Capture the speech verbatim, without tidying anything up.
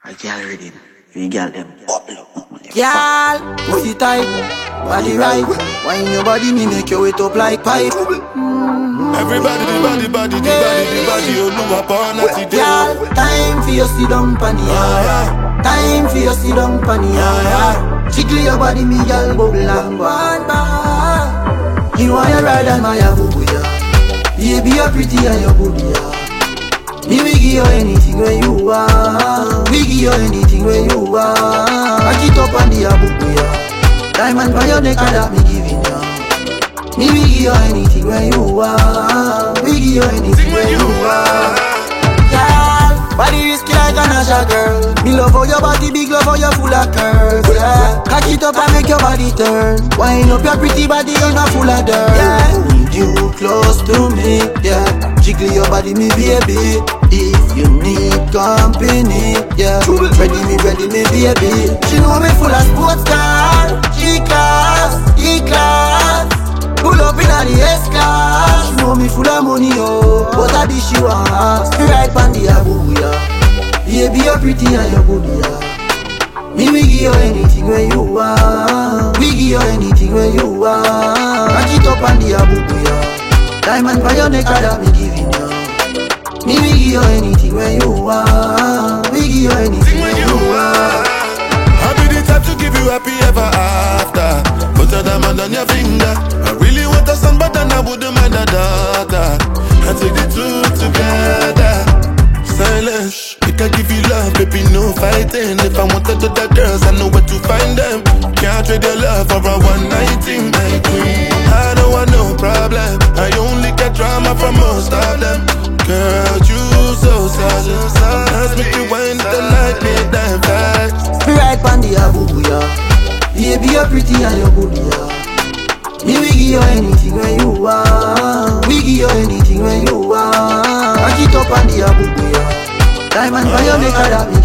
I can't read it. We got them bubble. Girl, pussy tight, body right. Wine your body, me make you wet up like pipe. Mm-hmm. Everybody, the body, body, the body, the body, you know upon us today. Girl, time for you sit down pon the yard. Time for you sit down pon the yard. Jiggle your body, me girl, bubble and one bar. You want your ride and my boo ya. Baby, you're pretty and you're good ya. Me we give you anything where you want. We give you anything where you want. I keep up on the abuku ya. Diamond by your neck and that me giving ya. Me we give you anything where you want. We give you anything where you want. Girl, body risky like a Nasha girl. Me love how your body big, love how you full of curves. Yeah, cock it up and make your body turn. Wind up your pretty body, you're not full of dirt. Yeah, need you close to me. Yeah, jiggle your body, me baby. If you need company, yeah, ready me, ready me, baby. She know me full of sports car, G-class, E-class. Pull up in the S-class. She know me full of money, oh, but I dish you ass. Right on the abu, yeah. Baby, you're pretty and you're good, yeah. Me, we give you anything where you want. We give you anything where you want. Rock it up on the abu, yeah. Diamond by your neck, that me giving you. Me, we give you anything where you want. We give you anything where you want. I'll be the type to give you happy ever after. Put a diamond on your finger. I really want a son, but then I wouldn't mind a daughter. I take the two together. Silence, we can give you love, baby, no fighting. If I wanted to the girls, I know where to find them. Can't trade your love for a one night thing, my queen. I don't want no problem. I only get drama from most of them. Girl, you so sad. Ask me to wind the night, midnight fast. Right on the abu, yeah. Baby, you're pretty and you're good, yeah. Me, we give you anything where you want. We give you anything where you want. Rock it up on the abu, yeah. Diamond by your neck, that me